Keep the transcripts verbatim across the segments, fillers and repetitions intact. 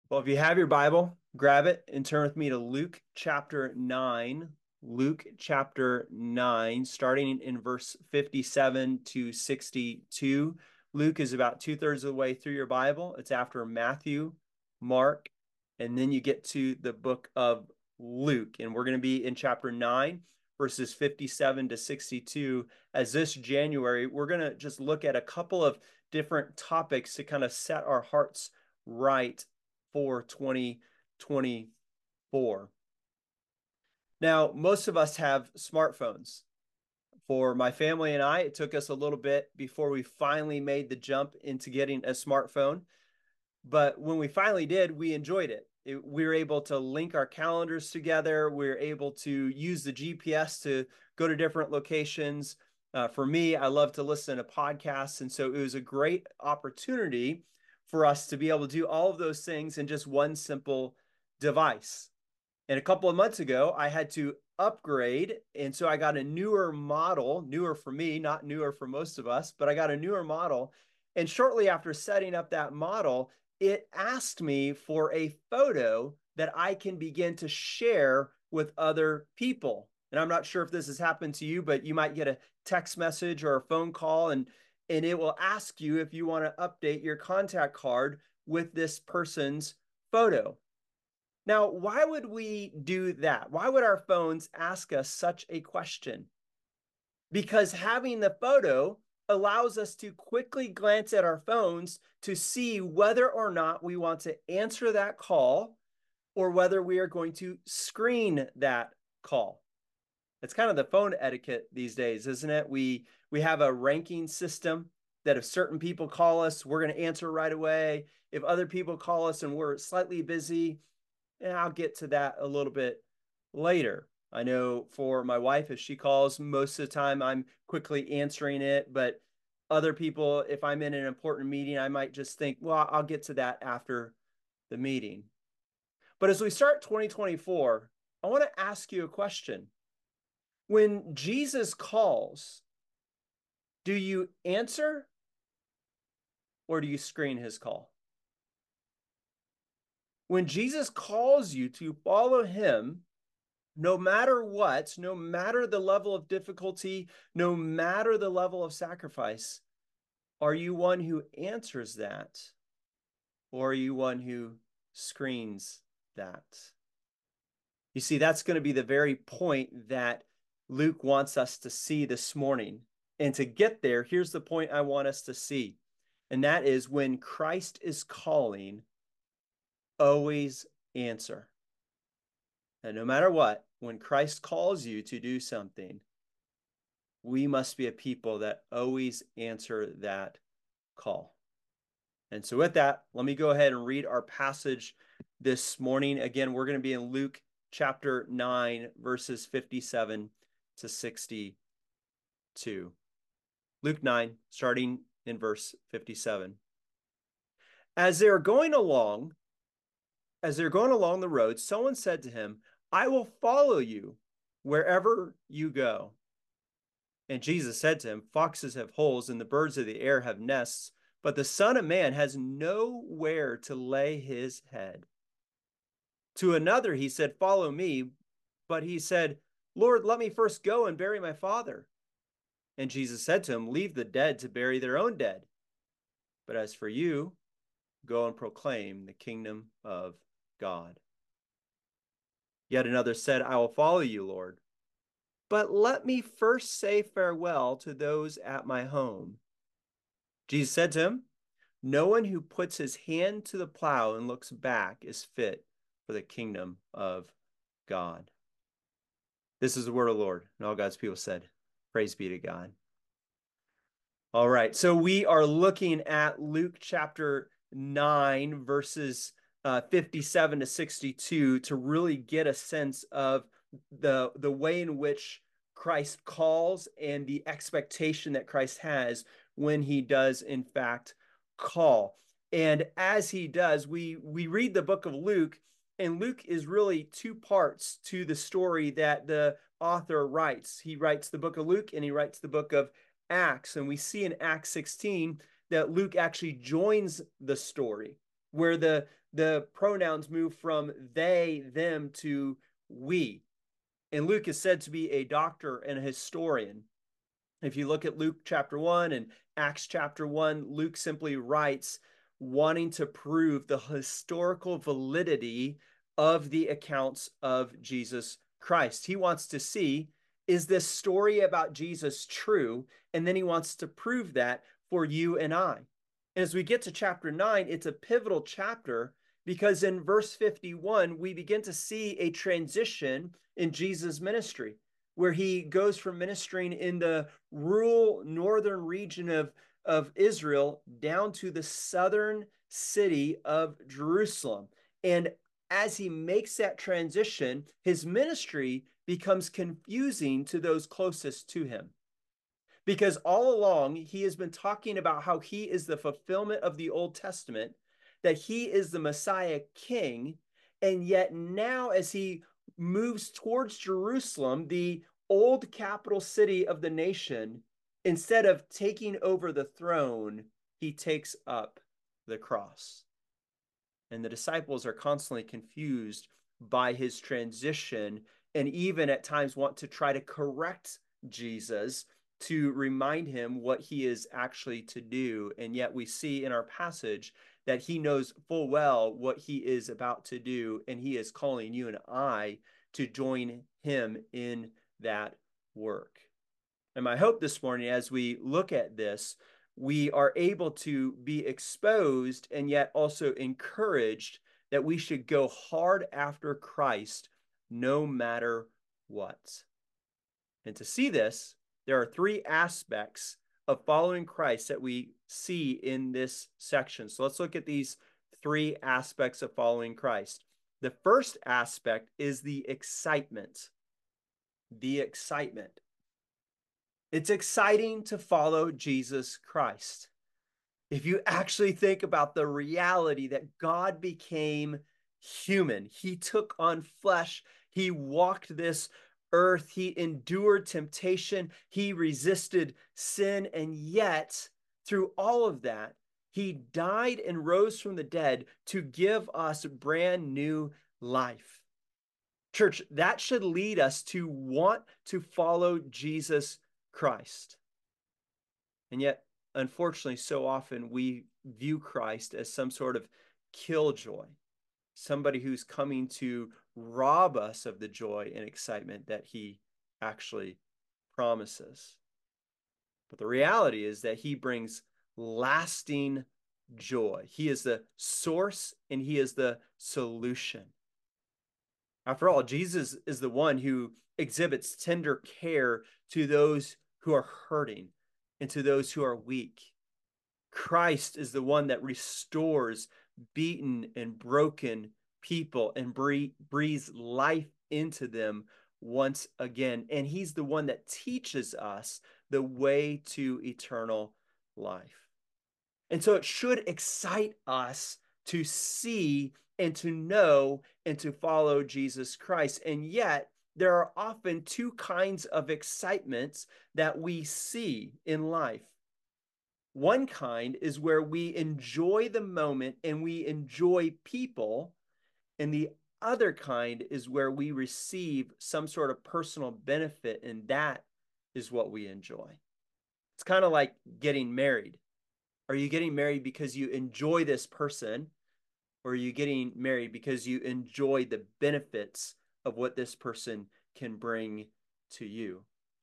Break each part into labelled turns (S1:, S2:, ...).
S1: Well, if you have your Bible, grab it and turn with me to Luke chapter nine. Luke chapter nine, starting in verse fifty-seven to sixty-two. Luke is about two thirds of the way through your Bible. It's after Matthew, Mark, and then you get to the book of Luke. And we're going to be in chapter nine, verses fifty-seven to sixty-two. As this January, we're going to just look at a couple of different topics to kind of set our hearts right for twenty twenty-four. Now, most of us have smartphones. For my family and I, it took us a little bit before we finally made the jump into getting a smartphone. But when we finally did, we enjoyed it. it we were able to link our calendars together. We were able to use the G P S to go to different locations. Uh, for me, I love to listen to podcasts. And so it was a great opportunity for us to be able to do all of those things in just one simple device. And a couple of months ago, I had to upgrade. And so I got a newer model, newer for me, not newer for most of us, but I got a newer model. And shortly after setting up that model, it asked me for a photo that I can begin to share with other people. And I'm not sure if this has happened to you, but you might get a text message or a phone call, and, and it will ask you if you want to update your contact card with this person's photo. Now, why would we do that? Why would our phones ask us such a question? Because having the photo allows us to quickly glance at our phones to see whether or not we want to answer that call or whether we are going to screen that call. It's kind of the phone etiquette these days, isn't it? We we have a ranking system that if certain people call us, we're going to answer right away. If other people call us and we're slightly busy, and I'll get to that a little bit later. I know for my wife, if she calls, most of the time I'm quickly answering it. But other people, if I'm in an important meeting, I might just think, well, I'll get to that after the meeting. But as we start twenty twenty-four, I want to ask you a question. When Jesus calls, do you answer or do you screen his call? When Jesus calls you to follow him, no matter what, no matter the level of difficulty, no matter the level of sacrifice, are you one who answers that, or are you one who screens that? You see, that's going to be the very point that Luke wants us to see this morning. And to get there, here's the point I want us to see. And that is when Christ is calling, always answer. And no matter what, when Christ calls you to do something, we must be a people that always answer that call. And so with that, let me go ahead and read our passage this morning. Again, we're going to be in Luke chapter nine, verses fifty-seven to sixty-two. Luke nine, starting in verse fifty-seven. As they're going along, as they're going along the road, someone said to him, I will follow you wherever you go. And Jesus said to him, foxes have holes and the birds of the air have nests, but the Son of Man has nowhere to lay his head. To another he said, follow me. But he said, Lord, let me first go and bury my father. And Jesus said to him, leave the dead to bury their own dead. But as for you, go and proclaim the kingdom of God. Yet another said, I will follow you, Lord. But let me first say farewell to those at my home. Jesus said to him, no one who puts his hand to the plow and looks back is fit for the kingdom of God. This is the word of the Lord. And all God's people said, praise be to God. All right, so we are looking at Luke chapter nine, verses uh, fifty-seven to sixty-two to really get a sense of the, the way in which Christ calls and the expectation that Christ has when he does, in fact, call. And as he does, we, we read the book of Luke, and Luke is really two parts to the story that the author writes. He writes the book of Luke and he writes the book of Acts. And we see in Acts sixteen that Luke actually joins the story where the, the pronouns move from they, them to we. And Luke is said to be a doctor and a historian. If you look at Luke chapter one and Acts chapter one, Luke simply writes, wanting to prove the historical validity of the accounts of Jesus Christ. He wants to see, is this story about Jesus true? And then he wants to prove that for you and I. And as we get to chapter nine, it's a pivotal chapter because in verse fifty-one, we begin to see a transition in Jesus' ministry, where he goes from ministering in the rural northern region of, of Israel down to the southern city of Jerusalem. And as he makes that transition, his ministry becomes confusing to those closest to him. Because all along, he has been talking about how he is the fulfillment of the Old Testament, that he is the Messiah king, and yet now as he moves towards Jerusalem, the old capital city of the nation, instead of taking over the throne, he takes up the cross. And the disciples are constantly confused by his transition and even at times want to try to correct Jesus to remind him what he is actually to do. And yet we see in our passage that he knows full well what he is about to do, and he is calling you and I to join him in that work. And my hope this morning, as we look at this, we are able to be exposed and yet also encouraged that we should go hard after Christ no matter what. And to see this, there are three aspects of following Christ that we see in this section. So let's look at these three aspects of following Christ. The first aspect is the excitement. The excitement. It's exciting to follow Jesus Christ. If you actually think about the reality that God became human, he took on flesh, he walked this earth, he endured temptation, he resisted sin, and yet through all of that, he died and rose from the dead to give us brand new life. Church, that should lead us to want to follow Jesus Christ. And yet, unfortunately, so often we view Christ as some sort of killjoy, somebody who's coming to rob us of the joy and excitement that he actually promises. But the reality is that he brings lasting joy. He is the source and he is the solution. After all, Jesus is the one who exhibits tender care to those who are hurting and to those who are weak. Christ is the one that restores beaten and broken people and breathes life into them once again. And he's the one that teaches us the way to eternal life. And so it should excite us to see and to know and to follow Jesus Christ. And yet, there are often two kinds of excitements that we see in life. One kind is where we enjoy the moment and we enjoy people, and the other kind is where we receive some sort of personal benefit, and that is what we enjoy. It's kind of like getting married. Are you getting married because you enjoy this person, or are you getting married because you enjoy the benefits of what this person can bring to you?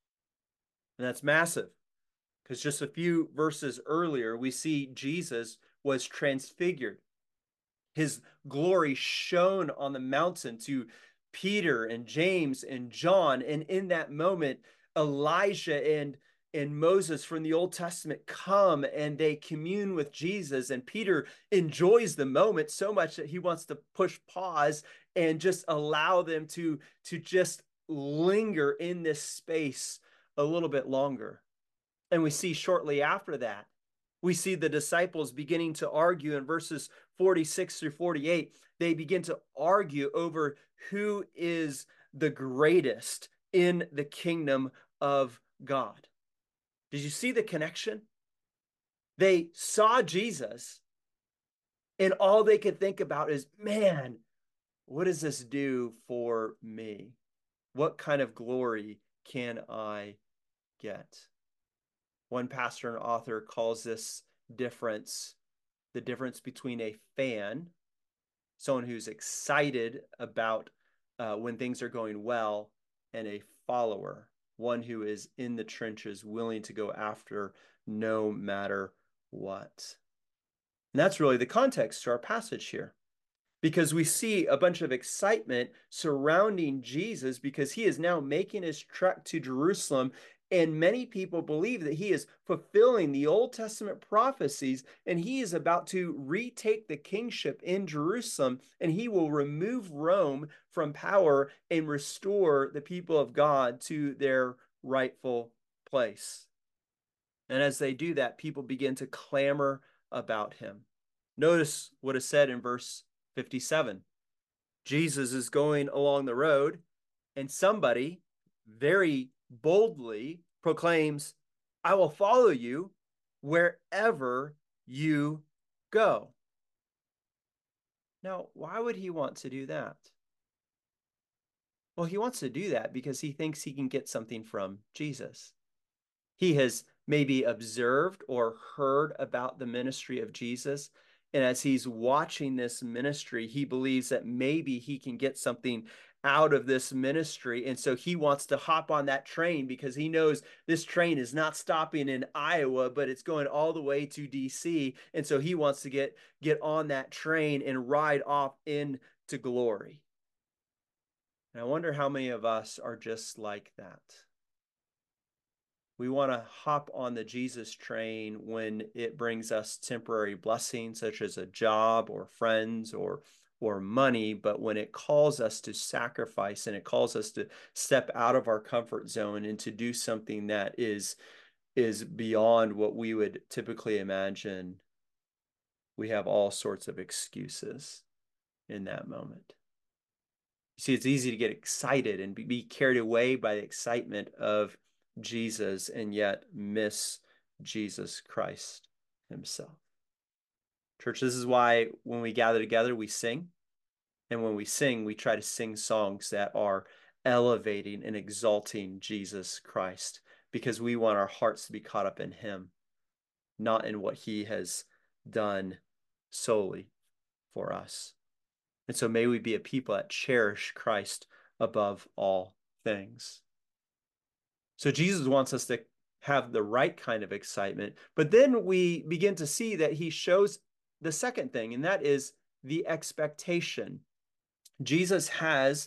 S1: And that's massive, because just a few verses earlier, we see Jesus was transfigured. His glory shone on the mountain to Peter and James and John. And in that moment, Elijah and, and Moses from the Old Testament come and they commune with Jesus. And Peter enjoys the moment so much that he wants to push pause and just allow them to, to just linger in this space a little bit longer. And we see shortly after that, we see the disciples beginning to argue in verses forty-six through forty-eight. They begin to argue over who is the greatest in the kingdom of God. Did you see the connection? They saw Jesus, And all they could think about is, man, what does this do for me? What kind of glory can I get? One pastor and author calls this difference the difference between a fan, someone who's excited about uh, when things are going well, and a follower, one who is in the trenches, willing to go after no matter what. And that's really the context to our passage here, because we see a bunch of excitement surrounding Jesus because he is now making his trek to Jerusalem. And many people believe that he is fulfilling the Old Testament prophecies, and he is about to retake the kingship in Jerusalem, and he will remove Rome from power and restore the people of God to their rightful place. And as they do that, people begin to clamor about him. Notice what is said in verse fifty-seven. Jesus is going along the road, and somebody very boldly proclaims, I will follow you wherever you go. Now, why would he want to do that? Well, he wants to do that because he thinks he can get something from Jesus. He has maybe observed or heard about the ministry of Jesus. And as he's watching this ministry, he believes that maybe he can get something out of this ministry. And so he wants to hop on that train because he knows this train is not stopping in Iowa, but it's going all the way to D C. And so he wants to get, get on that train and ride off into glory. And I wonder how many of us are just like that. We want to hop on the Jesus train when it brings us temporary blessings, such as a job or friends or, or money. But when it calls us to sacrifice and it calls us to step out of our comfort zone and to do something that is, is beyond what we would typically imagine, we have all sorts of excuses in that moment. You see, it's easy to get excited and be carried away by the excitement of Jesus and yet miss Jesus Christ himself. Church, this is why when we gather together, we sing. And when we sing, we try to sing songs that are elevating and exalting Jesus Christ, because we want our hearts to be caught up in him, not in what he has done solely for us. And so may we be a people that cherish Christ above all things. So Jesus wants us to have the right kind of excitement, but then we begin to see that he shows the second thing, and that is the expectation. Jesus has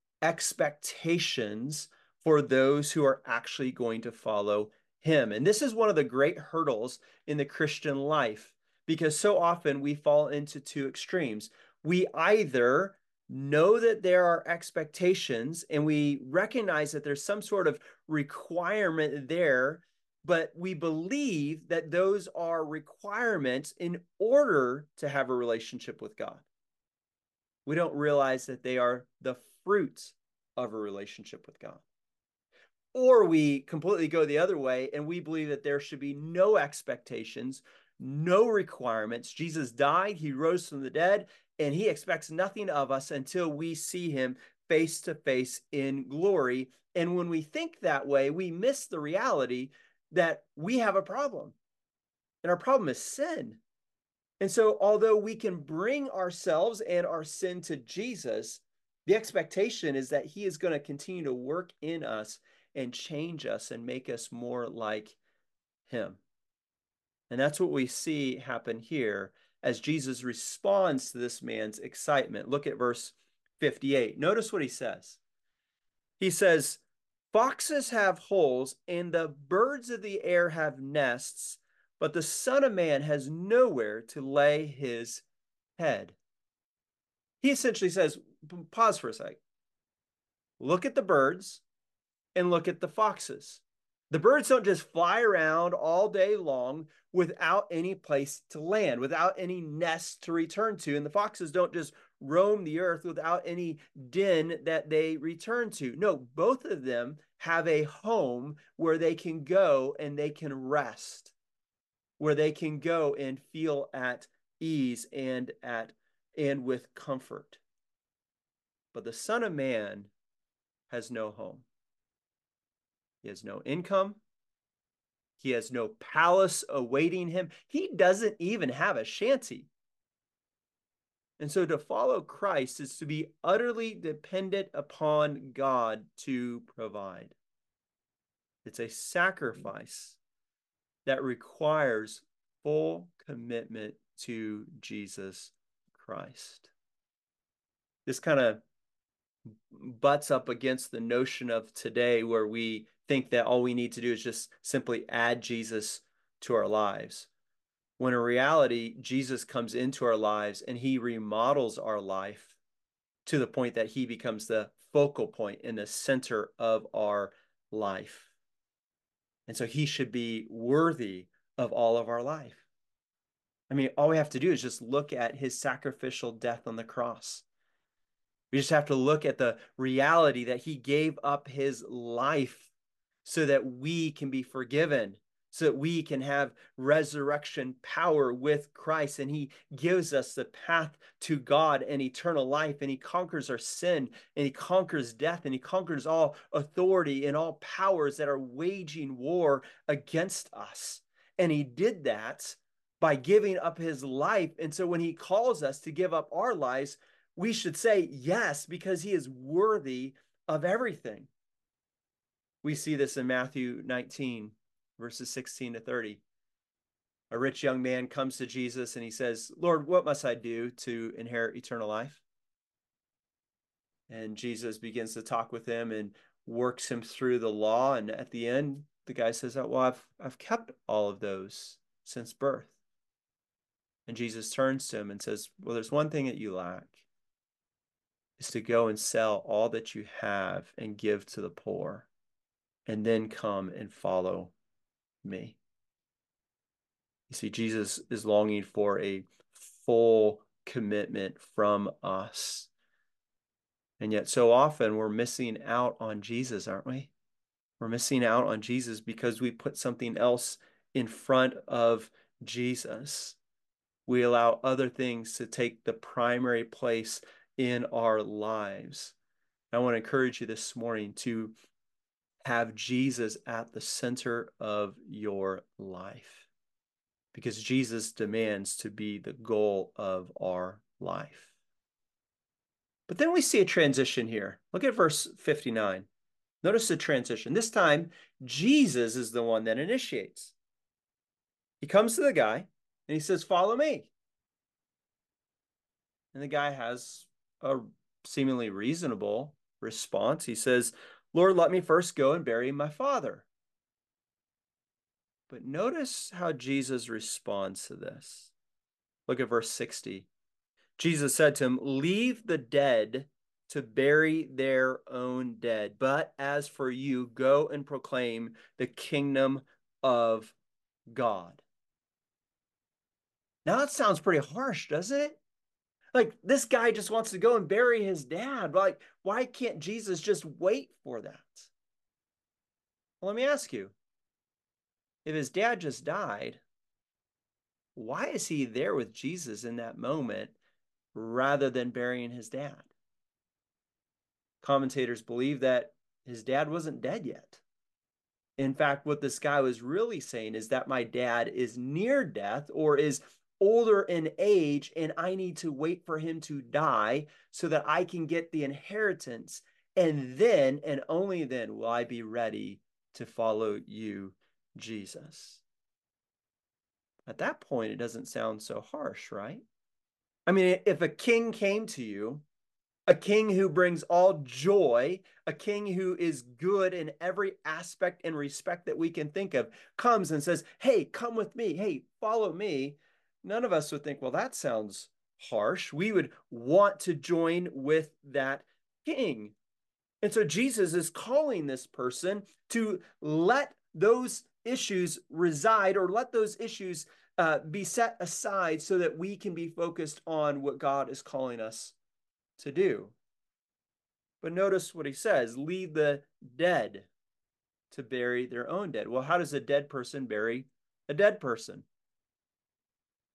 S1: expectations for those who are actually going to follow him. And this is one of the great hurdles in the Christian life, because so often we fall into two extremes. We either know that there are expectations and we recognize that there's some sort of requirement there, but we believe that those are requirements in order to have a relationship with God. We don't realize that they are the fruits of a relationship with God. Or we completely go the other way and we believe that there should be no expectations, no requirements. Jesus died, he rose from the dead, and he expects nothing of us until we see him face to face in glory. And when we think that way, we miss the reality that we have a problem. And our problem is sin. And so although we can bring ourselves and our sin to Jesus, the expectation is that he is going to continue to work in us and change us and make us more like him. And that's what we see happen here as Jesus responds to this man's excitement. Look at verse fifty-eight. Notice what he says. He says, foxes have holes and the birds of the air have nests, but the Son of Man has nowhere to lay his head. He essentially says, pause for a sec. Look at the birds and look at the foxes. The birds don't just fly around all day long without any place to land, without any nest to return to. And the foxes don't just roam the earth without any den that they return to. No, both of them have a home where they can go and they can rest, where they can go and feel at ease and at and with comfort. But the Son of Man has no home. He has no income. He has no palace awaiting him. He doesn't even have a shanty. And so to follow Christ is to be utterly dependent upon God to provide. It's a sacrifice that requires full commitment to Jesus Christ. This kind of butts up against the notion of today where we think that all we need to do is just simply add Jesus to our lives. When in reality, Jesus comes into our lives and he remodels our life to the point that he becomes the focal point in the center of our life. And so he should be worthy of all of our life. I mean, all we have to do is just look at his sacrificial death on the cross. We just have to look at the reality that he gave up his life so that we can be forgiven, so that we can have resurrection power with Christ. And he gives us the path to God and eternal life. And he conquers our sin, and he conquers death, and he conquers all authority and all powers that are waging war against us. And he did that by giving up his life. And so when he calls us to give up our lives, we should say yes, because he is worthy of everything. We see this in Matthew nineteen, verses sixteen to thirty. A rich young man comes to Jesus and he says, "Lord, what must I do to inherit eternal life?" And Jesus begins to talk with him and works him through the law. And at the end, the guy says, "Oh, well, I've, I've kept all of those since birth." And Jesus turns to him and says, "Well, there's one thing that you lack. Is to go and sell all that you have and give to the poor, and then come and follow me." You see, Jesus is longing for a full commitment from us. And yet so often we're missing out on Jesus, aren't we? We're missing out on Jesus because we put something else in front of Jesus. We allow other things to take the primary place in our lives. I want to encourage you this morning to have Jesus at the center of your life, because Jesus demands to be the goal of our life. But then we see a transition here. Look at verse fifty-nine. Notice the transition. This time, Jesus is the one that initiates. He comes to the guy and he says, "Follow me." And the guy has a seemingly reasonable response. He says, "Lord, let me first go and bury my father." But notice how Jesus responds to this. Look at verse sixty. Jesus said to him, "Leave the dead to bury their own dead. But as for you, go and proclaim the kingdom of God." Now that sounds pretty harsh, doesn't it? Like, this guy just wants to go and bury his dad. Like, why can't Jesus just wait for that? Well, let me ask you, if his dad just died, why is he there with Jesus in that moment rather than burying his dad? Commentators believe that his dad wasn't dead yet. In fact, what this guy was really saying is that my dad is near death or is older in age, and I need to wait for him to die so that I can get the inheritance. And then, and only then, will I be ready to follow you, Jesus. At that point, it doesn't sound so harsh, right? I mean, if a king came to you, a king who brings all joy, a king who is good in every aspect and respect that we can think of, comes and says, "Hey, come with me. Hey, follow me." None of us would think, well, that sounds harsh. We would want to join with that king. And so Jesus is calling this person to let those issues reside, or let those issues uh, be set aside so that we can be focused on what God is calling us to do. But notice what he says: leave the dead to bury their own dead. Well, how does a dead person bury a dead person?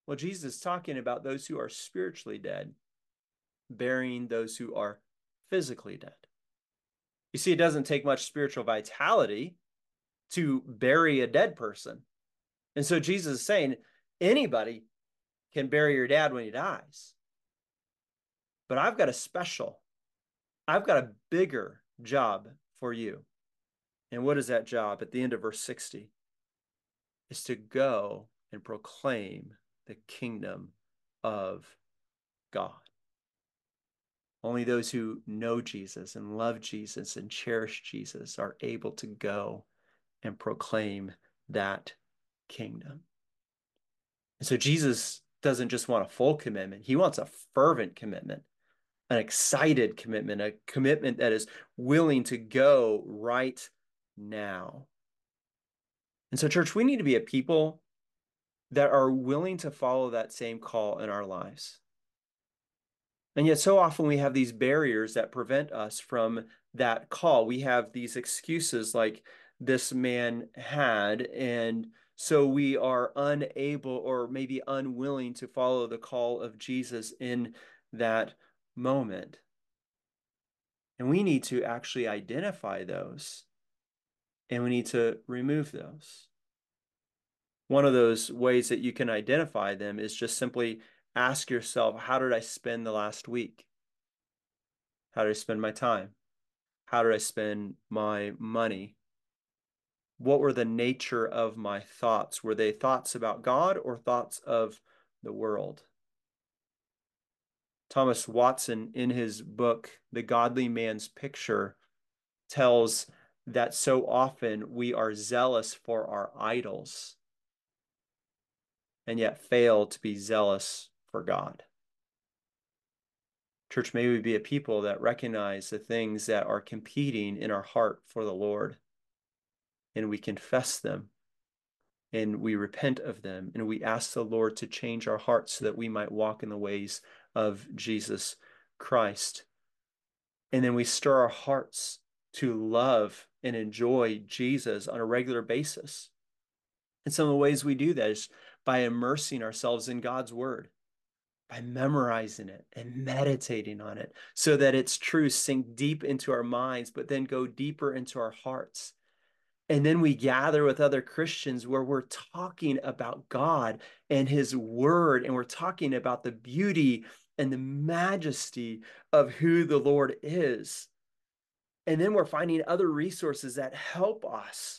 S1: Well, Jesus is talking about those who are spiritually dead, burying those who are physically dead. You see, it doesn't take much spiritual vitality to bury a dead person. And so Jesus is saying anybody can bury your dad when he dies. But I've got a special, I've got a bigger job for you. And what is that job? At the end of verse sixty, is to go and proclaim the kingdom of God. Only those who know Jesus and love Jesus and cherish Jesus are able to go and proclaim that kingdom. And so Jesus doesn't just want a full commitment. He wants a fervent commitment, an excited commitment, a commitment that is willing to go right now. And so, church, we need to be a people that are willing to follow that same call in our lives. And yet so often we have these barriers that prevent us from that call. We have these excuses like this man had, and so we are unable or maybe unwilling to follow the call of Jesus in that moment. And we need to actually identify those, and we need to remove those. One of those ways that you can identify them is just simply ask yourself, how did I spend the last week? How did I spend my time? How did I spend my money? What were the nature of my thoughts? Were they thoughts about God or thoughts of the world? Thomas Watson, in his book, The Godly Man's Picture, tells that so often we are zealous for our idols and yet fail to be zealous for God. Church, may we be a people that recognize the things that are competing in our heart for the Lord, and we confess them, and we repent of them, and we ask the Lord to change our hearts so that we might walk in the ways of Jesus Christ. And then we stir our hearts to love and enjoy Jesus on a regular basis. And some of the ways we do that is by immersing ourselves in God's word, by memorizing it and meditating on it so that its truths sink deep into our minds, but then go deeper into our hearts. And then we gather with other Christians where we're talking about God and his word, and we're talking about the beauty and the majesty of who the Lord is. And then we're finding other resources that help us,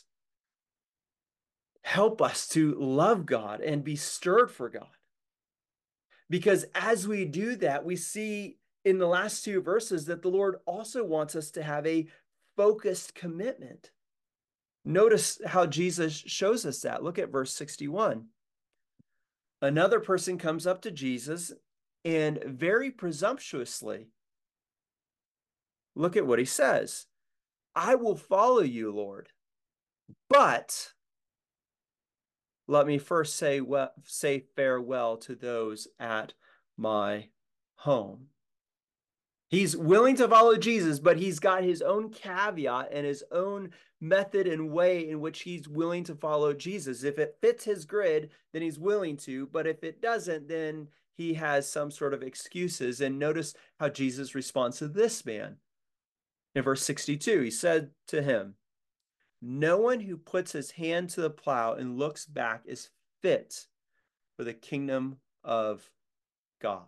S1: help us to love God and be stirred for God. Because as we do that, we see in the last two verses that the Lord also wants us to have a focused commitment. Notice how Jesus shows us that. Look at verse sixty-one. Another person comes up to Jesus and very presumptuously, look at what he says. I will follow you, Lord, but let me first say, well, say farewell to those at my home. He's willing to follow Jesus, but he's got his own caveat and his own method and way in which he's willing to follow Jesus. If it fits his grid, then he's willing to, but if it doesn't, then he has some sort of excuses. And notice how Jesus responds to this man. In verse sixty-two, he said to him, no one who puts his hand to the plow and looks back is fit for the kingdom of God.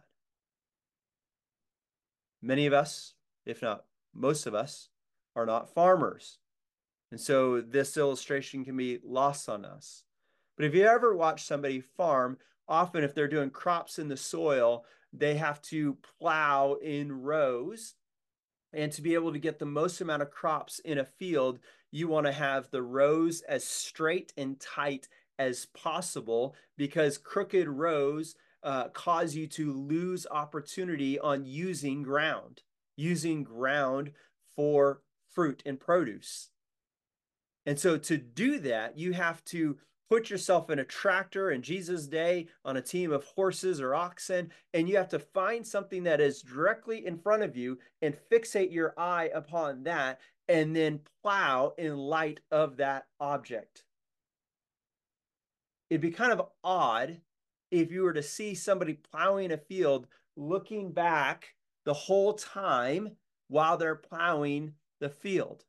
S1: Many of us, if not most of us, are not farmers. And so this illustration can be lost on us. But if you ever watch somebody farm, often if they're doing crops in the soil, they have to plow in rows. And to be able to get the most amount of crops in a field, you want to have the rows as straight and tight as possible, because crooked rows uh, cause you to lose opportunity on using ground, using ground for fruit and produce. And so to do that, you have to put yourself in a tractor in Jesus' day on a team of horses or oxen, and you have to find something that is directly in front of you and fixate your eye upon that, and then plow in light of that object. It'd be kind of odd if you were to see somebody plowing a field, looking back the whole time while they're plowing the field.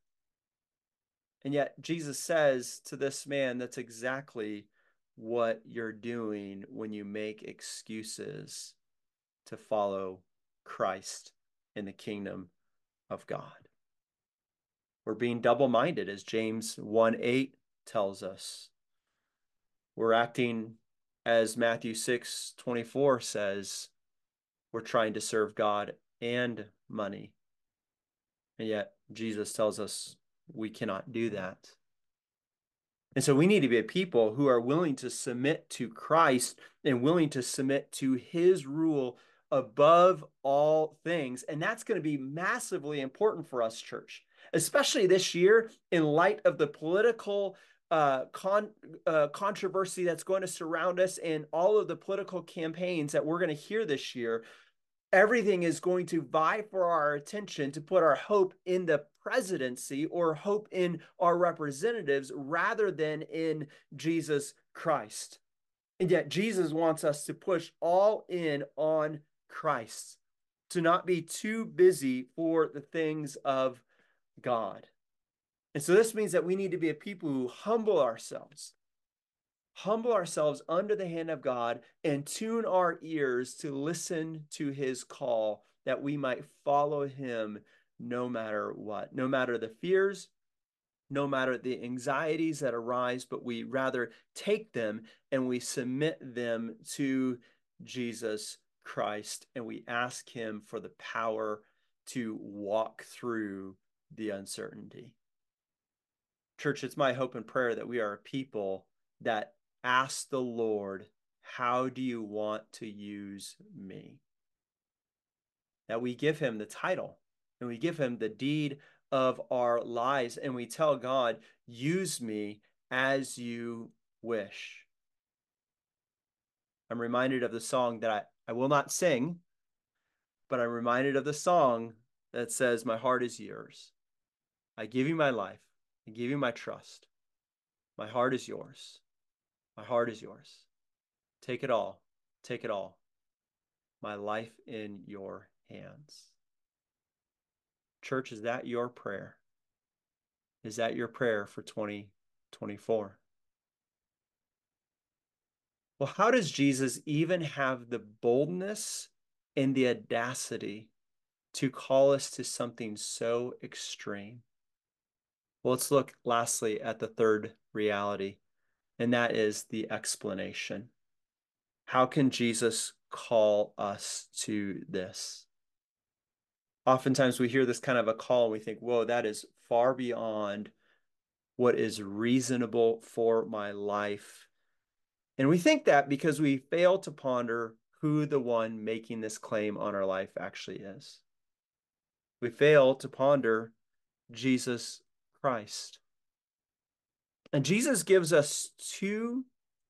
S1: And yet Jesus says to this man, that's exactly what you're doing when you make excuses to follow Christ in the kingdom of God. We're being double-minded, as James one eight tells us. We're acting, as Matthew six twenty-four says, we're trying to serve God and money. And yet Jesus tells us we cannot do that. And so we need to be a people who are willing to submit to Christ and willing to submit to his rule above all things. And that's going to be massively important for us, church, especially this year in light of the political uh, con uh, controversy that's going to surround us and all of the political campaigns that we're going to hear this year. Everything is going to vie for our attention to put our hope in the presidency or hope in our representatives rather than in Jesus Christ. And yet Jesus wants us to push all in on Christ, to not be too busy for the things of God. And so this means that we need to be a people who humble ourselves, humble ourselves under the hand of God and tune our ears to listen to his call, that we might follow him no matter what, no matter the fears, no matter the anxieties that arise, but we rather take them and we submit them to Jesus Christ, and we ask him for the power to walk through the uncertainty. Church, it's my hope and prayer that we are a people that ask the Lord, how do you want to use me? That we give him the title and we give him the deed of our lives, and we tell God, use me as you wish. I'm reminded of the song that I, I will not sing, but I'm reminded of the song that says, my heart is yours. I give you my life. I give you my trust. My heart is yours. My heart is yours. Take it all. Take it all. My life in your hands. Church, is that your prayer? Is that your prayer for twenty twenty-four? Well, how does Jesus even have the boldness and the audacity to call us to something so extreme? Well, let's look lastly at the third reality, and that is the explanation. How can Jesus call us to this? Oftentimes we hear this kind of a call and we think, whoa, that is far beyond what is reasonable for my life. And we think that because we fail to ponder who the one making this claim on our life actually is. We fail to ponder Jesus Christ. And Jesus gives us two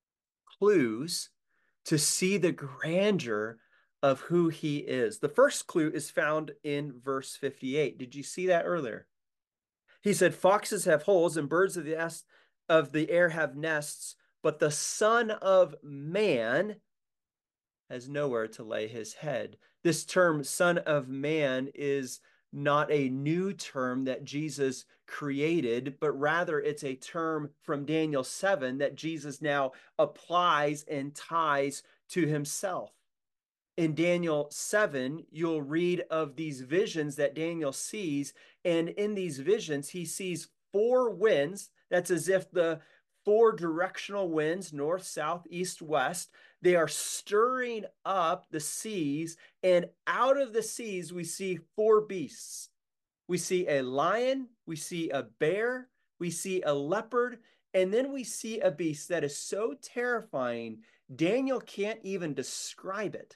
S1: clues to see the grandeur of who he is. The first clue is found in verse fifty-eight. Did you see that earlier? He said, foxes have holes and birds of the, nest, of the air have nests, but the Son of Man has nowhere to lay his head. This term, Son of Man, is not a new term that Jesus created, but rather it's a term from Daniel seven that Jesus now applies and ties to himself. In Daniel seven, you'll read of these visions that Daniel sees, and in these visions, he sees four winds. That's as if the four directional winds, north, south, east, west, they are stirring up the seas, and out of the seas, we see four beasts. We see a lion, we see a bear, we see a leopard, and then we see a beast that is so terrifying, Daniel can't even describe it,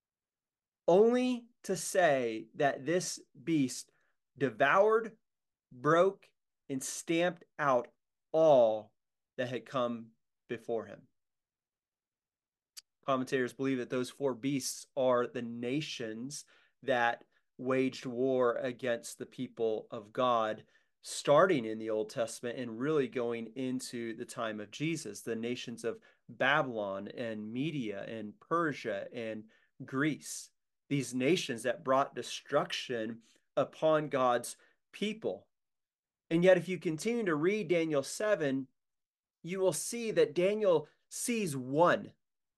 S1: only to say that this beast devoured, broke, and stamped out all that had come before him. Commentators believe that those four beasts are the nations that waged war against the people of God, starting in the Old Testament and really going into the time of Jesus. The nations of Babylon and Media and Persia and Greece, these nations that brought destruction upon God's people. And yet, if you continue to read Daniel seven, you will see that Daniel sees one.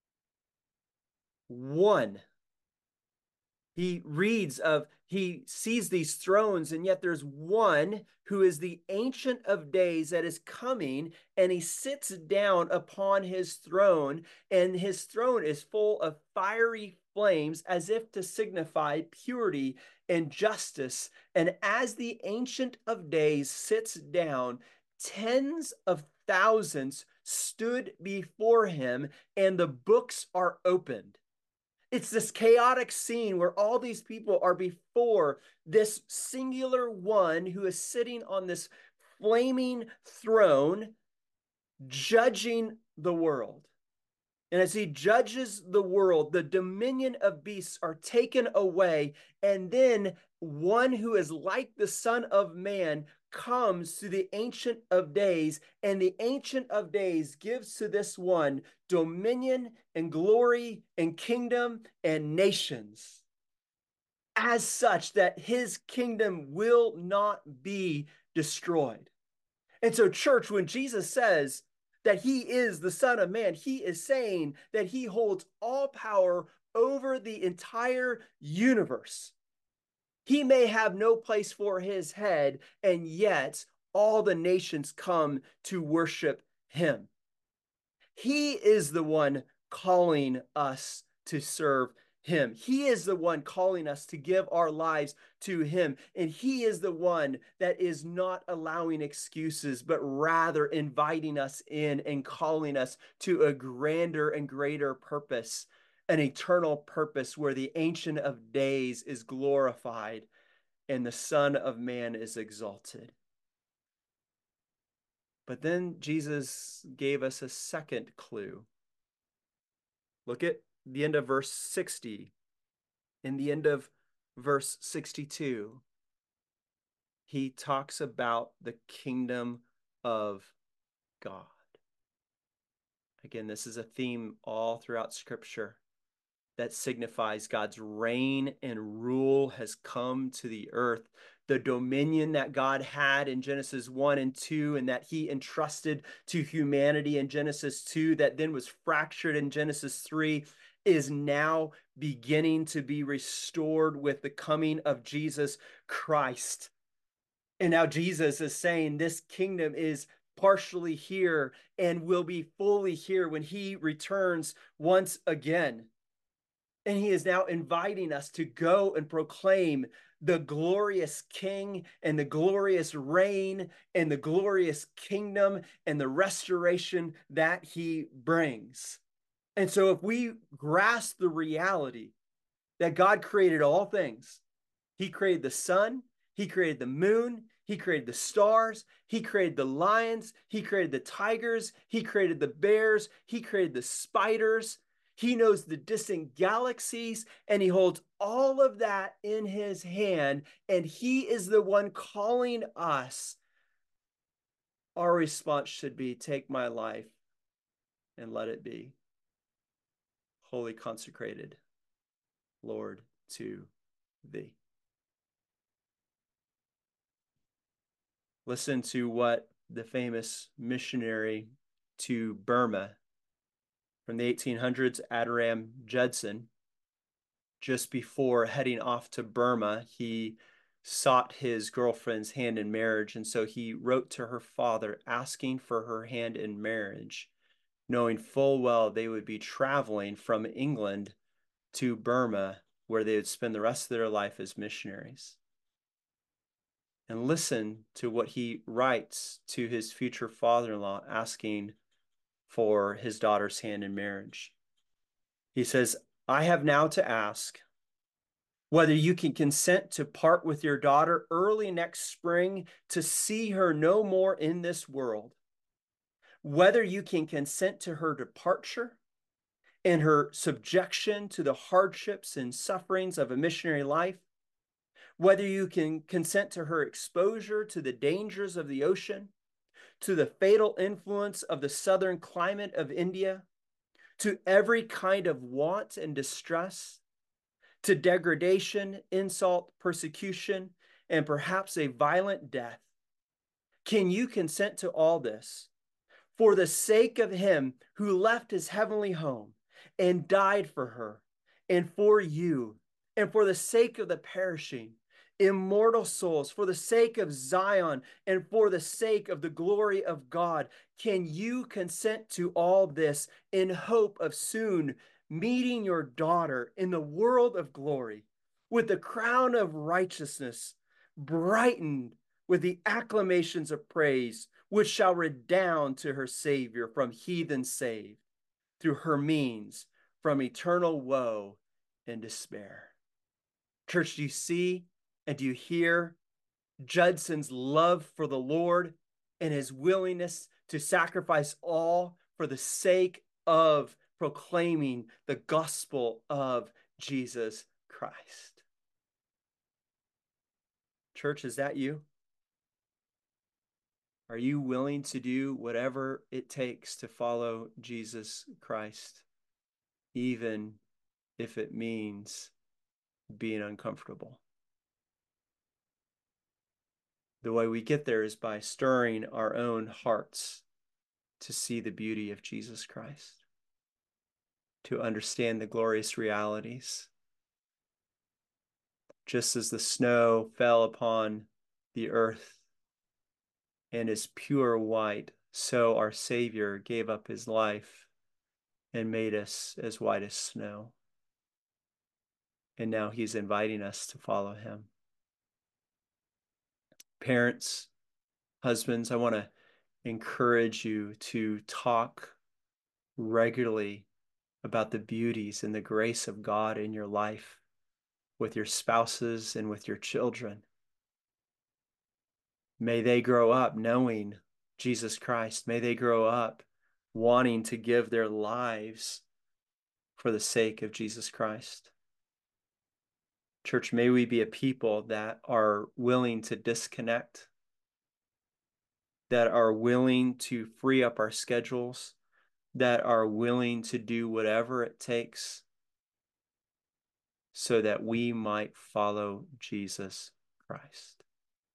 S1: One. He reads of, he sees these thrones, and yet there's one who is the Ancient of Days that is coming, and he sits down upon his throne, and his throne is full of fiery flames as if to signify purity and justice. And as the Ancient of Days sits down, tens of thousands stood before him, and the books are opened. It's this chaotic scene where all these people are before this singular one who is sitting on this flaming throne, judging the world. And as he judges the world, the dominion of beasts are taken away. And then one who is like the Son of Man comes to the Ancient of Days, and the Ancient of Days gives to this one dominion and glory and kingdom and nations, as such that his kingdom will not be destroyed. And so, church, when Jesus says that he is the Son of Man, he is saying that he holds all power over the entire universe. He may have no place for his head, and yet all the nations come to worship him. He is the one calling us to serve him. He is the one calling us to give our lives to him. And he is the one that is not allowing excuses, but rather inviting us in and calling us to a grander and greater purpose, an eternal purpose where the Ancient of Days is glorified and the Son of Man is exalted. But then Jesus gave us a second clue. Look at the end of verse sixty. In the end of verse sixty-two, he talks about the kingdom of God. Again, this is a theme all throughout Scripture that signifies God's reign and rule has come to the earth. The dominion that God had in Genesis one and two, and that he entrusted to humanity in Genesis two, that then was fractured in Genesis three, is now beginning to be restored with the coming of Jesus Christ. And now Jesus is saying this kingdom is partially here and will be fully here when he returns once again. And he is now inviting us to go and proclaim the glorious King and the glorious reign and the glorious kingdom and the restoration that he brings. And so if we grasp the reality that God created all things, he created the sun, he created the moon, he created the stars, he created the lions, he created the tigers, he created the bears, he created the spiders. He knows the distant galaxies, and he holds all of that in his hand, and he is the one calling us. Our response should be, take my life and let it be wholly consecrated, Lord, to thee. Listen to what the famous missionary to Burma from the eighteen hundreds, Adoniram Judson, just before heading off to Burma, he sought his girlfriend's hand in marriage. And so he wrote to her father asking for her hand in marriage, knowing full well they would be traveling from England to Burma, where they would spend the rest of their life as missionaries. And listen to what he writes to his future father-in-law asking for his daughter's hand in marriage. He says, I have now to ask whether you can consent to part with your daughter early next spring to see her no more in this world, whether you can consent to her departure and her subjection to the hardships and sufferings of a missionary life, whether you can consent to her exposure to the dangers of the ocean, to the fatal influence of the southern climate of India, to every kind of want and distress, to degradation, insult, persecution, and perhaps a violent death. Can you consent to all this for the sake of him who left his heavenly home and died for her and for you, and for the sake of the perishing, immortal souls, for the sake of Zion and for the sake of the glory of God? Can you consent to all this in hope of soon meeting your daughter in the world of glory with the crown of righteousness brightened with the acclamations of praise, which shall redound to her Savior from heathen saved, through her means from eternal woe and despair? Church, do you see and do you hear Judson's love for the Lord and his willingness to sacrifice all for the sake of proclaiming the gospel of Jesus Christ? Church, is that you? Are you willing to do whatever it takes to follow Jesus Christ, even if it means being uncomfortable? The way we get there is by stirring our own hearts to see the beauty of Jesus Christ, to understand the glorious realities. Just as the snow fell upon the earth and is pure white, so our Savior gave up his life and made us as white as snow. And now he's inviting us to follow him. Parents, husbands, I want to encourage you to talk regularly about the beauties and the grace of God in your life with your spouses and with your children. May they grow up knowing Jesus Christ. May they grow up wanting to give their lives for the sake of Jesus Christ. Church, may we be a people that are willing to disconnect, that are willing to free up our schedules, that are willing to do whatever it takes so that we might follow Jesus Christ.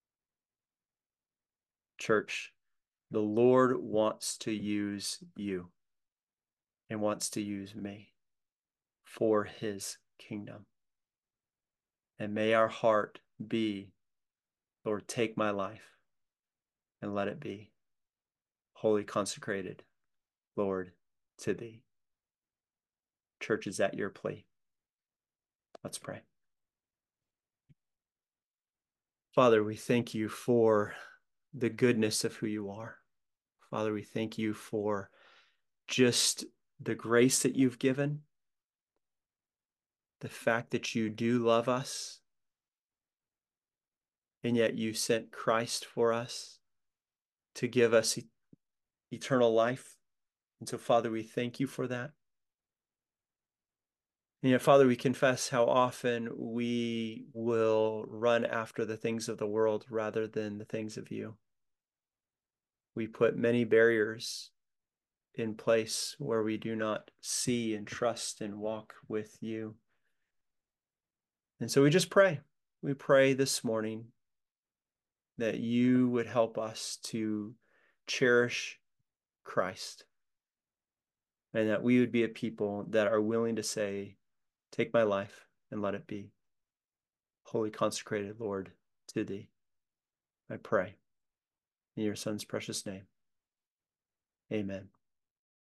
S1: Church, the Lord wants to use you and wants to use me for his kingdom. And may our heart be, Lord, take my life and let it be wholly consecrated, Lord, to thee. Church, is that your plea? Let's pray. Father, we thank you for the goodness of who you are. Father, we thank you for just the grace that you've given, the fact that you do love us, and yet you sent Christ for us to give us e- eternal life. And so, Father, we thank you for that. And yet, Father, we confess how often we will run after the things of the world rather than the things of you. We put many barriers in place where we do not see and trust and walk with you. And so we just pray. We pray this morning that you would help us to cherish Christ, and that we would be a people that are willing to say, take my life and let it be wholly consecrated, Lord, to thee. I pray in your Son's precious name. Amen.